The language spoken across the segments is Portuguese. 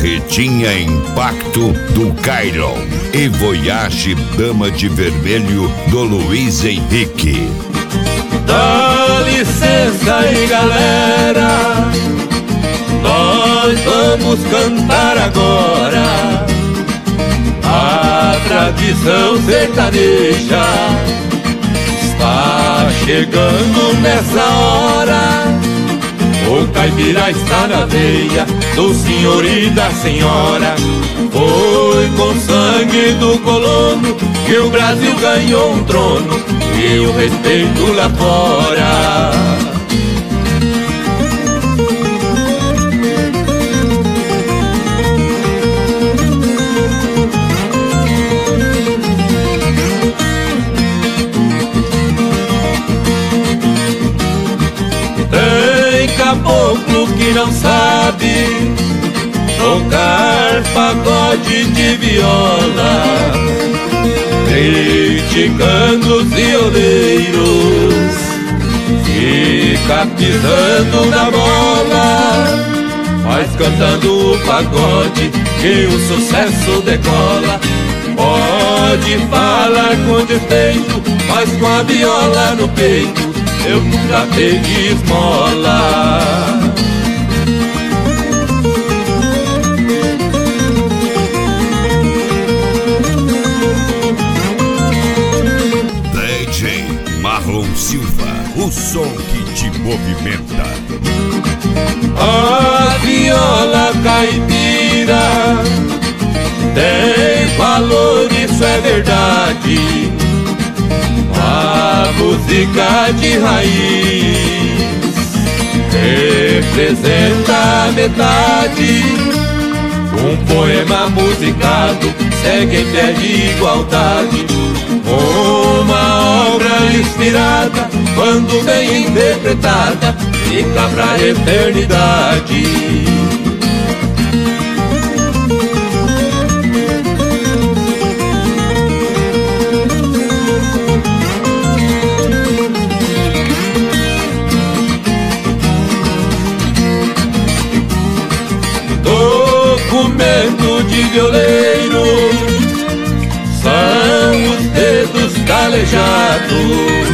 Carretinha Impacto do Cairon e Voyage Dama de Vermelho do Luiz Henrique. Dá licença aí, galera, nós vamos cantar agora a tradição sertaneja. Está chegando nessa hora, o caipira está na veia do senhor e da senhora. Foi com sangue do colono que o Brasil ganhou um trono e o respeito lá fora. Tem caboclo que não sabe tocar pagode de viola, criticando os violeiros, fica pisando na bola, mas cantando o pagode que o sucesso decola. Pode falar com despeito, mas com a viola no peito eu nunca pedi esmola. DJ Marlon Silva, o som que te movimenta. A viola caipira tem valor, isso é verdade. A música de raiz representa a metade. Um poema musicado segue em pé de igualdade. Uma obra inspirada, quando bem interpretada, fica pra eternidade. Documento de violeiro são os dedos calejados.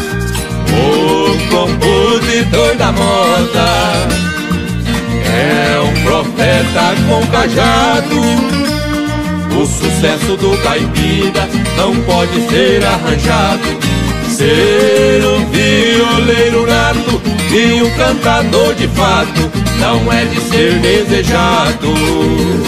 O compositor da moda é um profeta com cajado. O sucesso do caipira não pode ser arranjado. Ser um violeiro nato e um cantador de fato não é de ser desejado.